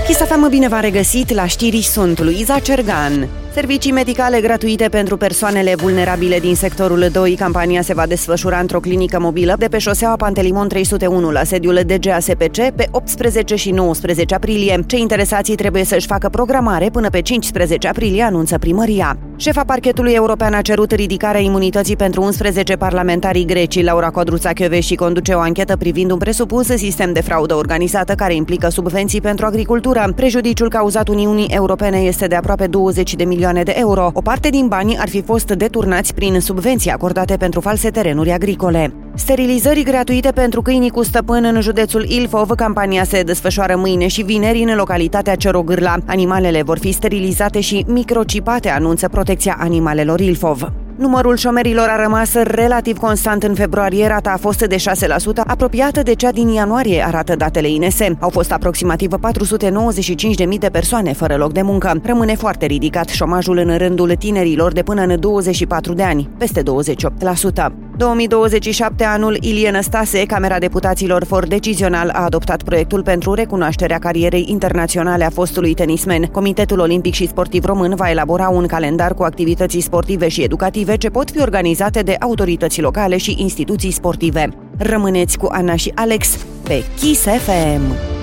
Kiss FM, bine v-am regăsit, la știri sunt Luiza Cergan. Servicii medicale gratuite pentru persoanele vulnerabile din sectorul 2. Campania se va desfășura într-o clinică mobilă de pe șoseaua Pantelimon 301 la sediul DGASPC pe 18 și 19 aprilie. Cei interesați trebuie să-și facă programare până pe 15 aprilie, anunță primăria. Șefa Parchetului European a cerut ridicarea imunității pentru 11 parlamentarii greci. Laura Codruța-Kövesi conduce o anchetă privind un presupus sistem de fraudă organizată care implică subvenții pentru agricultură. Prejudiciul cauzat Uniunii Europene este de aproape 20 de milioane de euro. O parte din bani ar fi fost deturnați prin subvenții acordate pentru false terenuri agricole. Sterilizări gratuite pentru câinii cu stăpân în județul Ilfov. Campania se desfășoară mâine și vineri în localitatea Cerogârla. Animalele vor fi sterilizate și microcipate, anunță Protecția Animalelor Ilfov. Numărul șomerilor a rămas relativ constant în februarie, rata a fost de 6%, apropiată de cea din ianuarie, arată datele INS. Au fost aproximativ 495.000 de persoane fără loc de muncă. Rămâne foarte ridicat șomajul în rândul tinerilor de până în 24 de ani, peste 28%. 2027, anul Ilie Năstase. Camera Deputaților For Decizional a adoptat proiectul pentru recunoașterea carierei internaționale a fostului tenismen. Comitetul Olimpic și Sportiv Român va elabora un calendar cu activități sportive și educative ce pot fi organizate de autorități locale și instituții sportive. Rămâneți cu Ana și Alex pe Kiss FM.